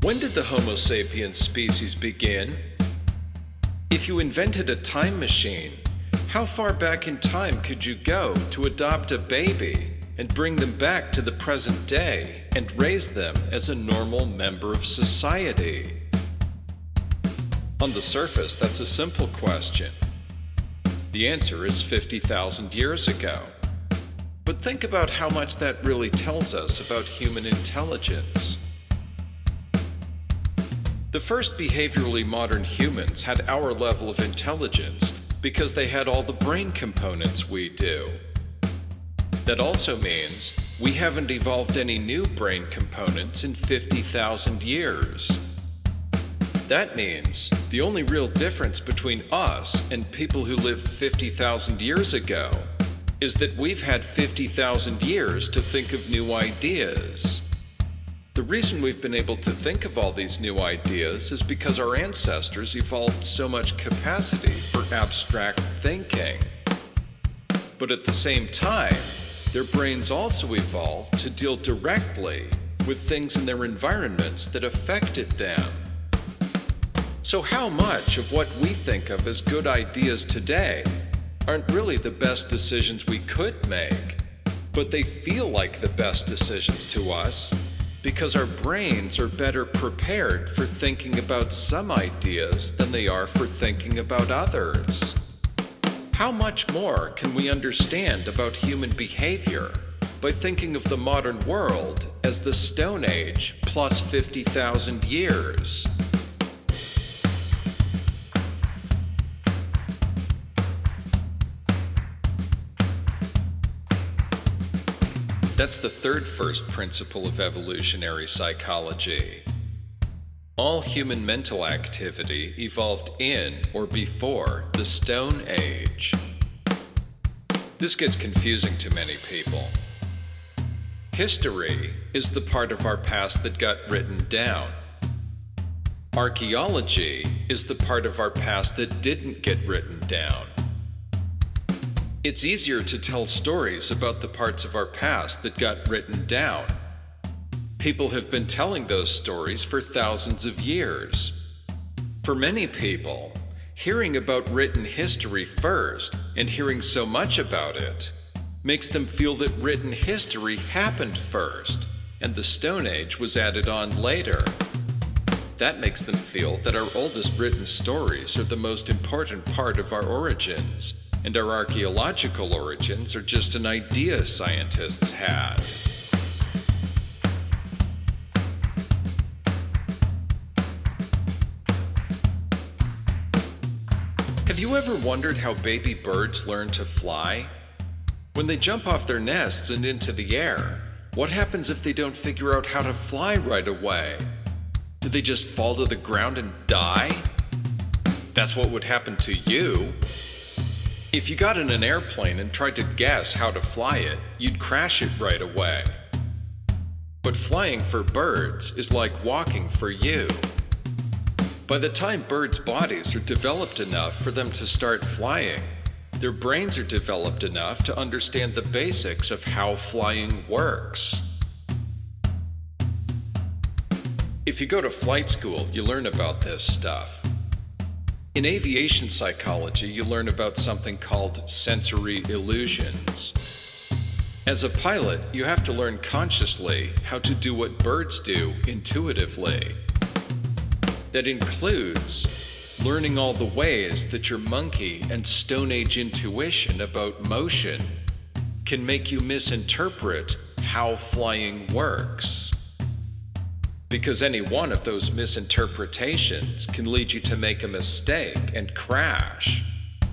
When did the Homo sapiens species begin? If you invented a time machine, how far back in time could you go to adopt a baby and bring them back to the present day and raise them as a normal member of society? On the surface, that's a simple question. The answer is 50,000 years ago. But think about how much that really tells us about human intelligence. The first behaviorally modern humans had our level of intelligence because they had all the brain components we do. That also means we haven't evolved any new brain components in 50,000 years. That means the only real difference between us and people who lived 50,000 years ago is that we've had 50,000 years to think of new ideas. The reason we've been able to think of all these new ideas is because our ancestors evolved so much capacity for abstract thinking. But at the same time, their brains also evolved to deal directly with things in their environments that affected them. So how much of what we think of as good ideas today aren't really the best decisions we could make, but they feel like the best decisions to us because our brains are better prepared for thinking about some ideas than they are for thinking about others? How much more can we understand about human behavior by thinking of the modern world as the Stone Age plus 50,000 years? That's the first principle of evolutionary psychology. All human mental activity evolved in or before the Stone Age. This gets confusing to many people. History is the part of our past that got written down. Archaeology is the part of our past that didn't get written down. It's easier to tell stories about the parts of our past that got written down. People have been telling those stories for thousands of years. For many people, hearing about written history first and hearing so much about it makes them feel that written history happened first and the Stone Age was added on later. That makes them feel that our oldest written stories are the most important part of our origins, and our archaeological origins are just an idea scientists had. Have you ever wondered how baby birds learn to fly? When they jump off their nests and into the air, what happens if they don't figure out how to fly right away? Do they just fall to the ground and die? That's what would happen to you. If you got in an airplane and tried to guess how to fly it, you'd crash it right away. But flying for birds is like walking for you. By the time birds' bodies are developed enough for them to start flying, their brains are developed enough to understand the basics of how flying works. If you go to flight school, you learn about this stuff. In aviation psychology, you learn about something called sensory illusions. As a pilot, you have to learn consciously how to do what birds do intuitively. That includes learning all the ways that your monkey and Stone Age intuition about motion can make you misinterpret how flying works. Because any one of those misinterpretations can lead you to make a mistake and crash.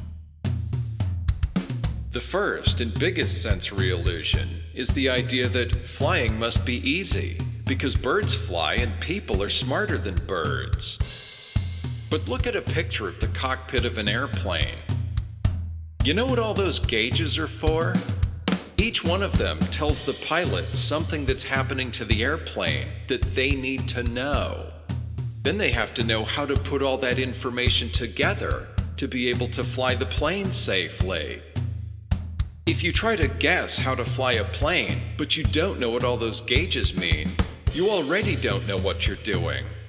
The first and biggest sensory illusion is the idea that flying must be easy because birds fly and people are smarter than birds. But look at a picture of the cockpit of an airplane. You know what all those gauges are for? Each one of them tells the pilot something that's happening to the airplane that they need to know. Then they have to know how to put all that information together to be able to fly the plane safely. If you try to guess how to fly a plane, but you don't know what all those gauges mean, you already don't know what you're doing.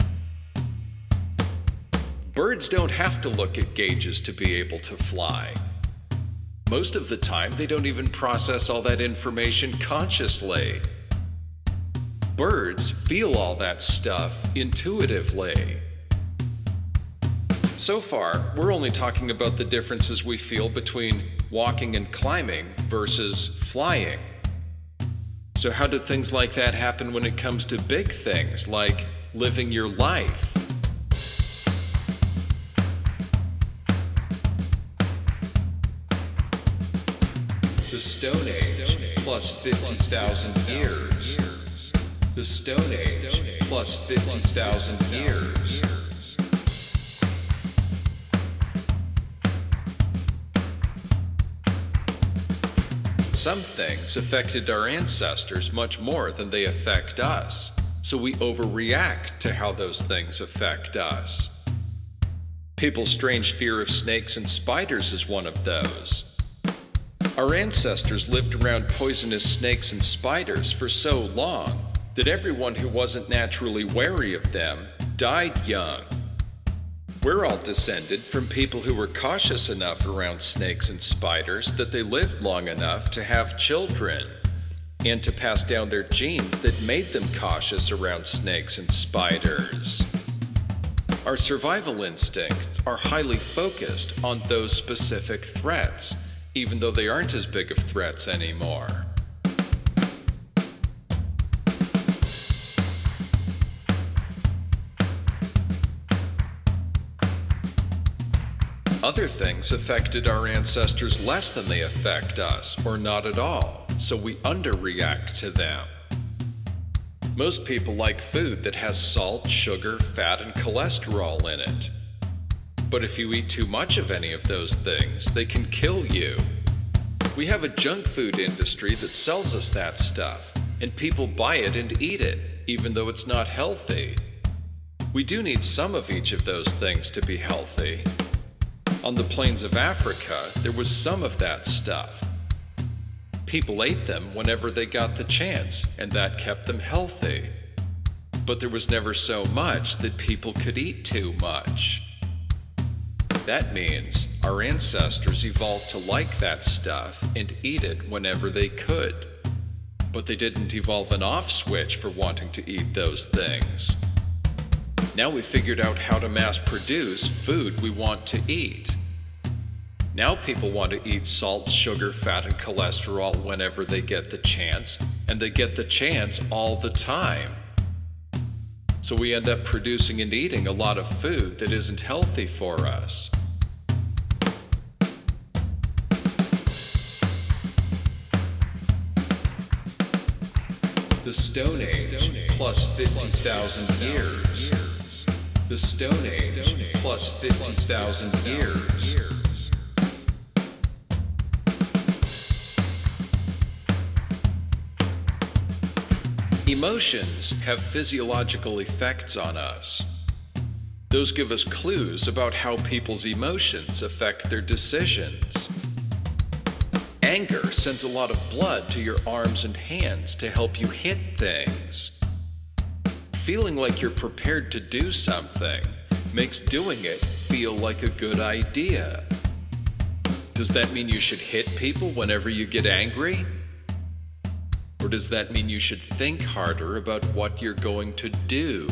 Birds don't have to look at gauges to be able to fly. Most of the time, they don't even process all that information consciously. Birds feel all that stuff intuitively. So far, we're only talking about the differences we feel between walking and climbing versus flying. So how do things like that happen when it comes to big things like living your life? The Stone Age plus 50,000 years. The Stone Age plus 50,000 years. Some things affected our ancestors much more than they affect us, so we overreact to how those things affect us. People's strange fear of snakes and spiders is one of those. Our ancestors lived around poisonous snakes and spiders for so long that everyone who wasn't naturally wary of them died young. We're all descended from people who were cautious enough around snakes and spiders that they lived long enough to have children and to pass down their genes that made them cautious around snakes and spiders. Our survival instincts are highly focused on those specific threats, even though they aren't as big of threats anymore. Other things affected our ancestors less than they affect us, or not at all, so we underreact to them. Most people like food that has salt, sugar, fat, and cholesterol in it. But if you eat too much of any of those things, they can kill you. We have a junk food industry that sells us that stuff, and people buy it and eat it, even though it's not healthy. We do need some of each of those things to be healthy. On the plains of Africa, there was some of that stuff. People ate them whenever they got the chance, and that kept them healthy. But there was never so much that people could eat too much. That means our ancestors evolved to like that stuff and eat it whenever they could. But they didn't evolve an off switch for wanting to eat those things. Now we figured out how to mass produce food we want to eat. Now people want to eat salt, sugar, fat, and cholesterol whenever they get the chance, and they get the chance all the time. So we end up producing and eating a lot of food that isn't healthy for us. The Stone Age plus 50,000 years. The Stone Age plus 50,000 years. Emotions have physiological effects on us. Those give us clues about how people's emotions affect their decisions. Anger sends a lot of blood to your arms and hands to help you hit things. Feeling like you're prepared to do something makes doing it feel like a good idea. Does that mean you should hit people whenever you get angry? Or does that mean you should think harder about what you're going to do?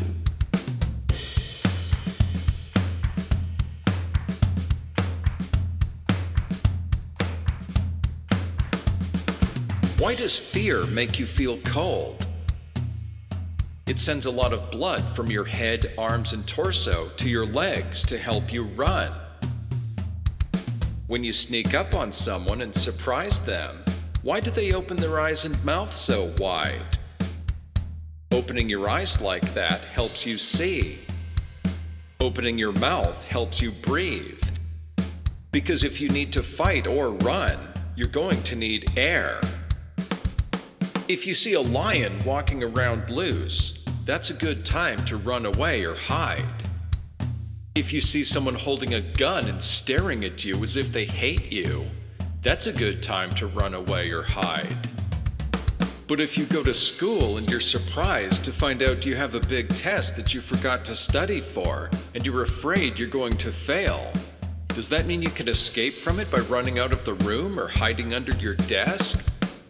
Why does fear make you feel cold? It sends a lot of blood from your head, arms, and torso to your legs to help you run. When you sneak up on someone and surprise them, why do they open their eyes and mouth so wide? Opening your eyes like that helps you see. Opening your mouth helps you breathe. Because if you need to fight or run, you're going to need air. If you see a lion walking around loose, that's a good time to run away or hide. If you see someone holding a gun and staring at you as if they hate you, that's a good time to run away or hide. But if you go to school and you're surprised to find out you have a big test that you forgot to study for, and you're afraid you're going to fail, does that mean you can escape from it by running out of the room or hiding under your desk?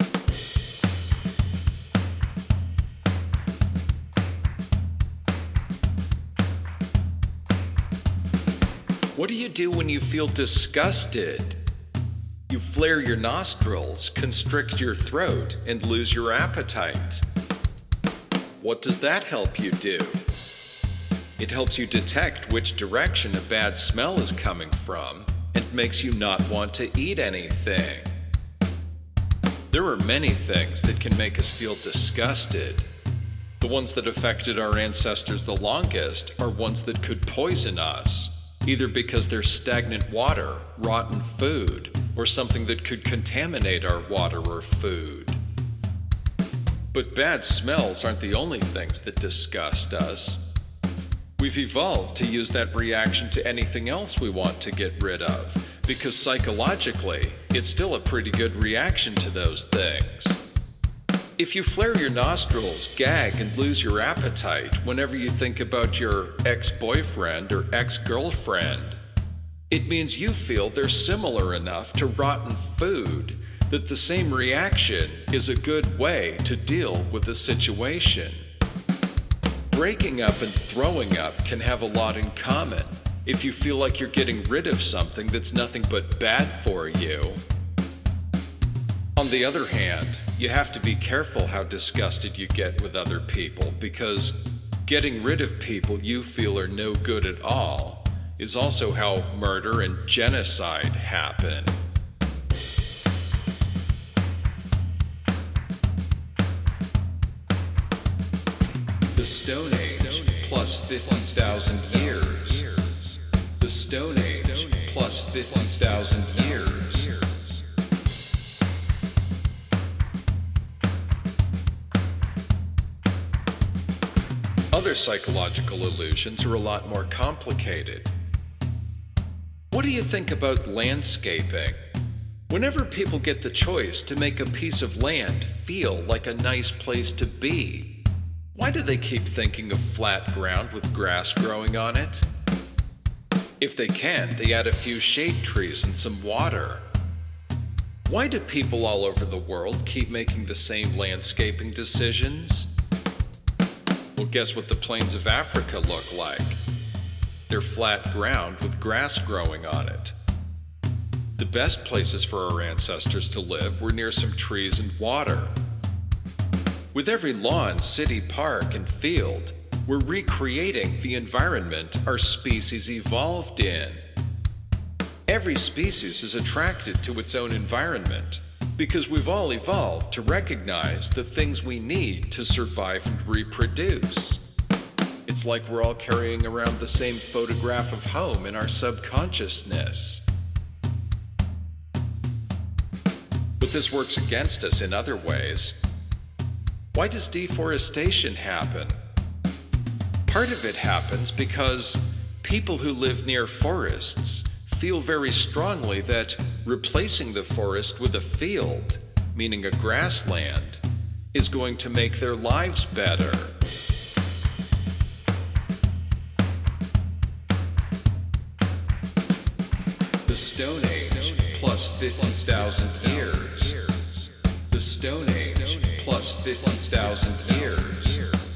What do you do when you feel disgusted? You flare your nostrils, constrict your throat, and lose your appetite. What does that help you do? It helps you detect which direction a bad smell is coming from and makes you not want to eat anything. There are many things that can make us feel disgusted. The ones that affected our ancestors the longest are ones that could poison us, either because they're stagnant water, rotten food, or something that could contaminate our water or food. But bad smells aren't the only things that disgust us. We've evolved to use that reaction to anything else we want to get rid of, because psychologically, it's still a pretty good reaction to those things. If you flare your nostrils, gag, and lose your appetite whenever you think about your ex-boyfriend or ex-girlfriend, it means you feel they're similar enough to rotten food that the same reaction is a good way to deal with the situation. Breaking up and throwing up can have a lot in common if you feel like you're getting rid of something that's nothing but bad for you. On the other hand, you have to be careful how disgusted you get with other people, because getting rid of people you feel are no good at all is also how murder and genocide happen. The Stone Age plus 50,000 years. The Stone Age plus 50,000 years. Other psychological illusions are a lot more complicated. What do you think about landscaping? Whenever people get the choice to make a piece of land feel like a nice place to be, why do they keep thinking of flat ground with grass growing on it? If they can, they add a few shade trees and some water. Why do people all over the world keep making the same landscaping decisions? Well, guess what the plains of Africa look like? They're flat ground with grass growing on it. The best places for our ancestors to live were near some trees and water. With every lawn, city, park, and field, we're recreating the environment our species evolved in. Every species is attracted to its own environment, because we've all evolved to recognize the things we need to survive and reproduce. It's like we're all carrying around the same photograph of home in our subconsciousness. But this works against us in other ways. Why does deforestation happen? Part of it happens because people who live near forests feel very strongly that replacing the forest with a field, meaning a grassland, is going to make their lives better. The Stone Age plus 50,000 years. The Stone Age plus 50,000 years.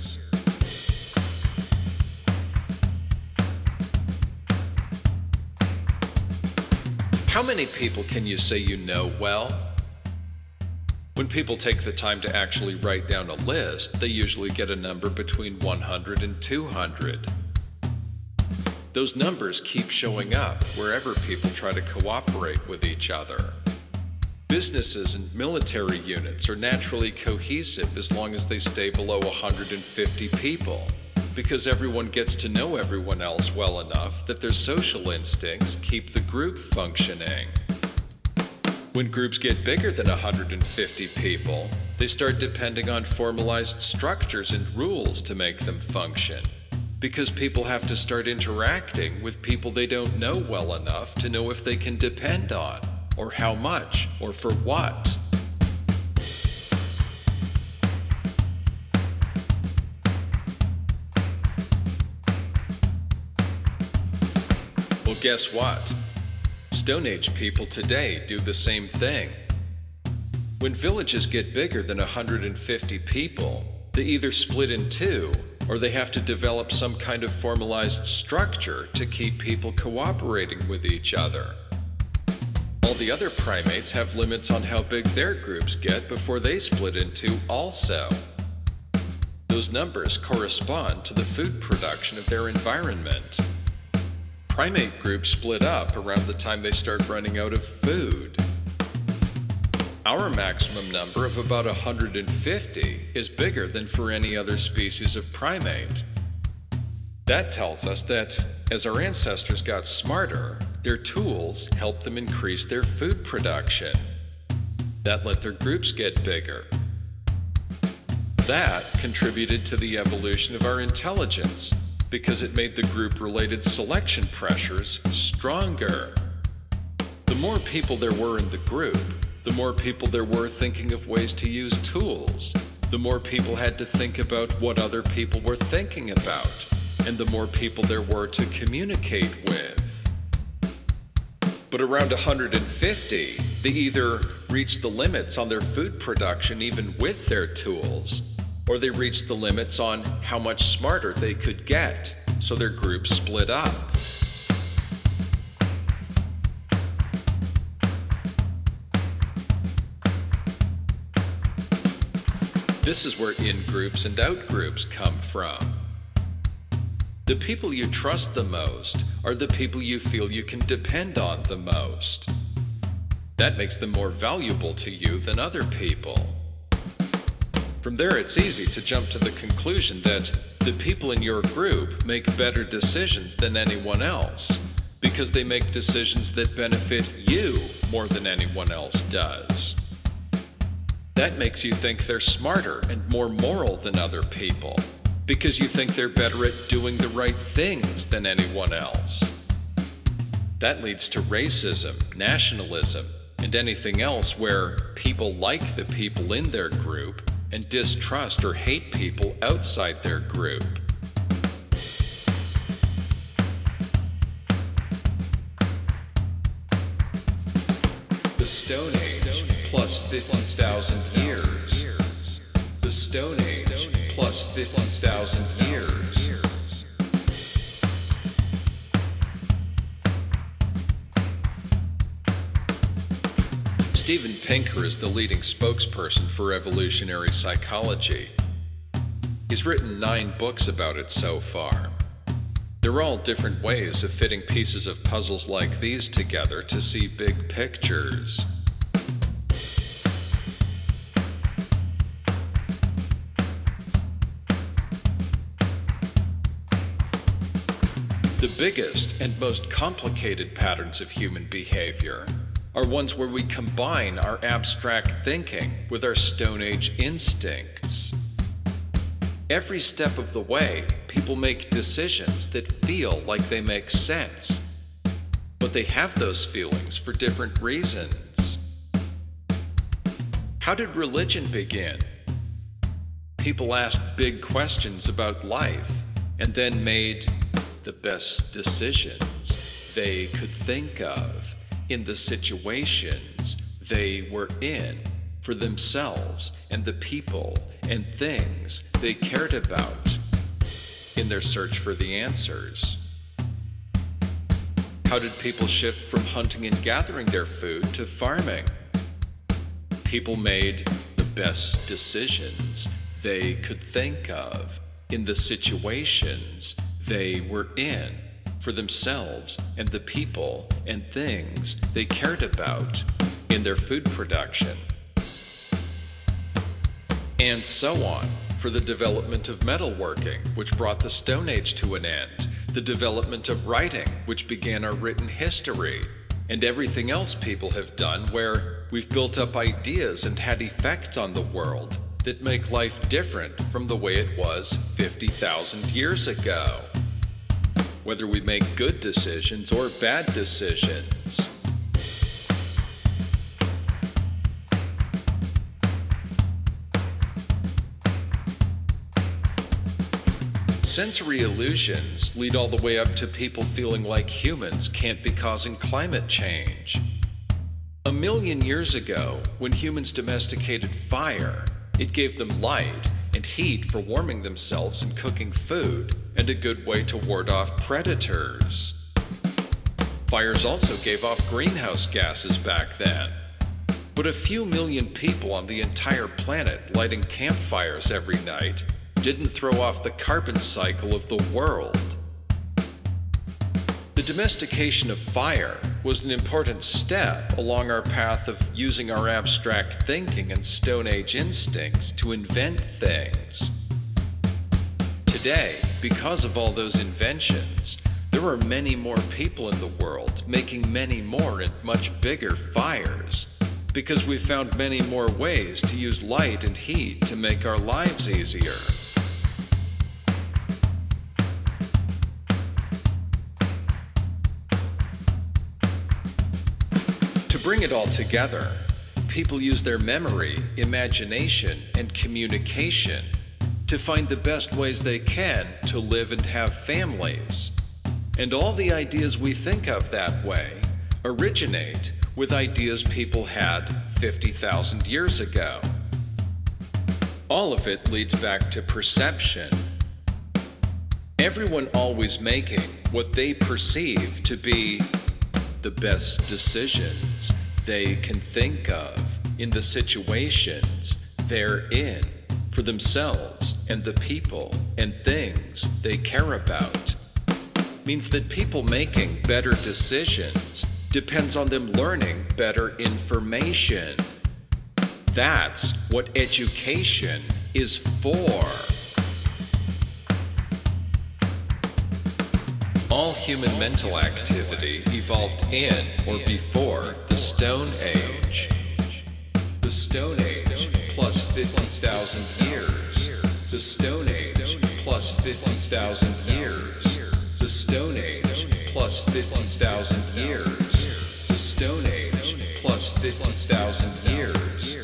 How many people can you say you know well? When people take the time to actually write down a list, they usually get a number between 100 and 200. Those numbers keep showing up wherever people try to cooperate with each other. Businesses and military units are naturally cohesive as long as they stay below 150 people, because everyone gets to know everyone else well enough that their social instincts keep the group functioning. When groups get bigger than 150 people, they start depending on formalized structures and rules to make them function, because people have to start interacting with people they don't know well enough to know if they can depend on, or how much, or for what. guess what? Stone Age people today do the same thing. When villages get bigger than 150 people, they either split in two or they have to develop some kind of formalized structure to keep people cooperating with each other. All the other primates have limits on how big their groups get before they split in two also. Those numbers correspond to the food production of their environment. Primate groups split up around the time they start running out of food. Our maximum number of about 150 is bigger than for any other species of primate. That tells us that as our ancestors got smarter, their tools helped them increase their food production. That let their groups get bigger. That contributed to the evolution of our intelligence because it made the group-related selection pressures stronger. The more people there were in the group, the more people there were thinking of ways to use tools. The more people had to think about what other people were thinking about, and the more people there were to communicate with. But around 150, they either reached the limits on their food production even with their tools, or they reached the limits on how much smarter they could get, so their groups split up. This is where in-groups and out-groups come from. The people you trust the most are the people you feel you can depend on the most. That makes them more valuable to you than other people. From there, it's easy to jump to the conclusion that the people in your group make better decisions than anyone else because they make decisions that benefit you more than anyone else does. That makes you think they're smarter and more moral than other people because you think they're better at doing the right things than anyone else. That leads to racism, nationalism, and anything else where people like the people in their group and distrust or hate people outside their group. The Stone Age plus 50,000 years. The Stone Age plus 50,000 years. Steven Pinker is the leading spokesperson for evolutionary psychology. He's written 9 books about it so far. They're all different ways of fitting pieces of puzzles like these together to see big pictures. The biggest and most complicated patterns of human behavior are ones where we combine our abstract thinking with our Stone Age instincts. Every step of the way, people make decisions that feel like they make sense, but they have those feelings for different reasons. How did religion begin? People asked big questions about life and then made the best decisions they could think of in the situations they were in for themselves and the people and things they cared about in their search for the answers. How did people shift from hunting and gathering their food to farming? People made the best decisions they could think of in the situations they were in for themselves and the people and things they cared about in their food production. And so on, for the development of metalworking, which brought the Stone Age to an end, the development of writing, which began our written history, and everything else people have done where we've built up ideas and had effects on the world that make life different from the way it was 50,000 years ago. Whether we make good decisions or bad decisions. sensory illusions lead all the way up to people feeling like humans can't be causing climate change. 1,000,000 years ago, when humans domesticated fire, it gave them light and heat for warming themselves and cooking food, and a good way to ward off predators. Fires also gave off greenhouse gases back then. But a few million people on the entire planet lighting campfires every night didn't throw off the carbon cycle of the world. The domestication of fire was an important step along our path of using our abstract thinking and Stone Age instincts to invent things. Today, because of all those inventions, there are many more people in the world making many more and much bigger fires, because we've found many more ways to use light and heat to make our lives easier. To bring it all together, people use their memory, imagination, and communication to find the best ways they can to live and have families. And all the ideas we think of that way originate with ideas people had 50,000 years ago. All of it leads back to perception. Everyone always making what they perceive to be the best decisions they can think of in the situations they're in for themselves and the people and things they care about. Means that people making better decisions depends on them learning better information. That's what education is for. All human mental activity evolved in or before the Stone Age. The Stone Age plus 50,000 years. The Stone Age plus 50,000 years. The Stone Age plus 50,000 years. The Stone Age plus 50,000 years.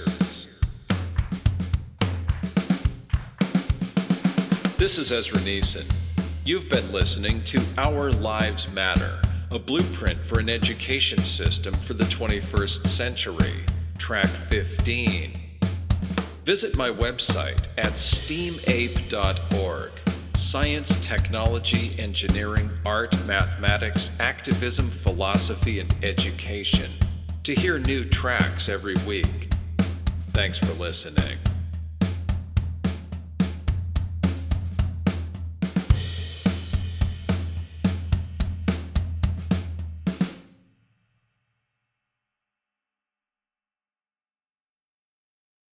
This is Ezra Neeson. You've been listening to Our Lives Matter, a blueprint for an education system for the 21st century, Track 15. Visit my website at steamape.org. Science, technology, engineering, art, mathematics, activism, philosophy, and education. To hear new tracks every week. Thanks for listening.